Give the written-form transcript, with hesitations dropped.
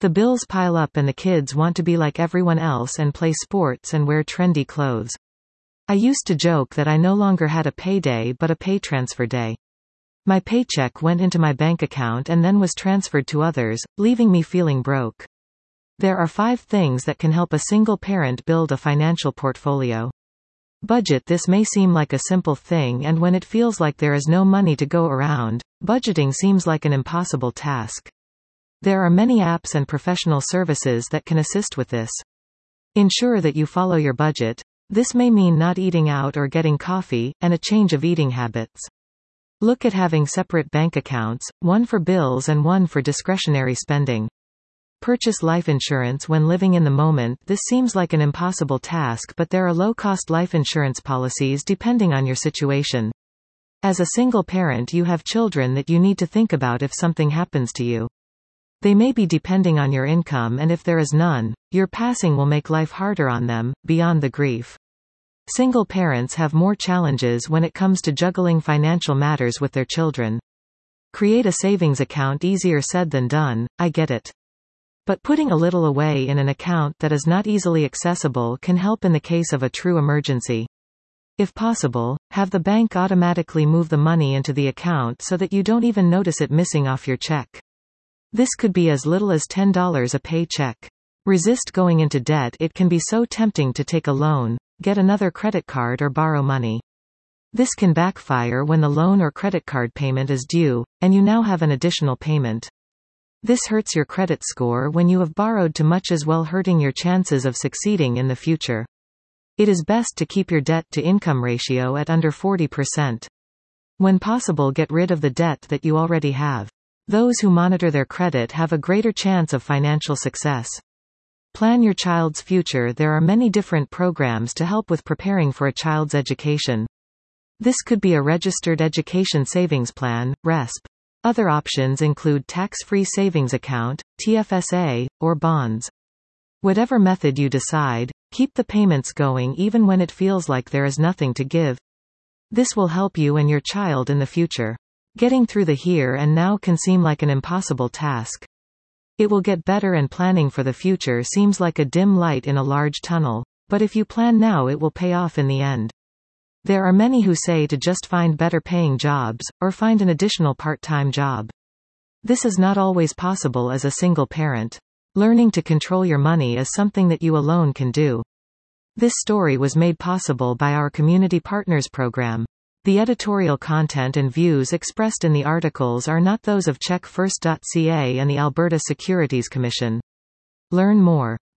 The bills pile up and the kids want to be like everyone else and play sports and wear trendy clothes. I used to joke that I no longer had a payday but a pay transfer day. My paycheck went into my bank account and then was transferred to others, leaving me feeling broke. There are 5 things that can help a single parent build a financial portfolio. Budget. This may seem like a simple thing, and when it feels like there is no money to go around, budgeting seems like an impossible task. There are many apps and professional services that can assist with this. Ensure that you follow your budget. This may mean not eating out or getting coffee, and a change of eating habits. Look at having separate bank accounts, one for bills and one for discretionary spending. Purchase life insurance when living in the moment. This seems like an impossible task, but there are low-cost life insurance policies depending on your situation. As a single parent, you have children that you need to think about if something happens to you. They may be depending on your income, and if there is none, your passing will make life harder on them, beyond the grief. Single parents have more challenges when it comes to juggling financial matters with their children. Create a savings account. Easier said than done, I get it. But putting a little away in an account that is not easily accessible can help in the case of a true emergency. If possible, have the bank automatically move the money into the account so that you don't even notice it missing off your check. This could be as little as $10 a paycheck. Resist going into debt. It can be so tempting to take a loan, get another credit card, or borrow money. This can backfire when the loan or credit card payment is due, and you now have an additional payment. This hurts your credit score when you have borrowed too much, as well hurting your chances of succeeding in the future. It is best to keep your debt-to-income ratio at under 40%. When possible, get rid of the debt that you already have. Those who monitor their credit have a greater chance of financial success. Plan your child's future. There are many different programs to help with preparing for a child's education. This could be a registered education savings plan, RESP. Other options include tax-free savings account, TFSA, or bonds. Whatever method you decide, keep the payments going even when it feels like there is nothing to give. This will help you and your child in the future. Getting through the here and now can seem like an impossible task. It will get better, and planning for the future seems like a dim light in a large tunnel, but if you plan now, it will pay off in the end. There are many who say to just find better paying jobs, or find an additional part-time job. This is not always possible as a single parent. Learning to control your money is something that you alone can do. This story was made possible by our Community Partners program. The editorial content and views expressed in the articles are not those of CheckFirst.ca and the Alberta Securities Commission. Learn more.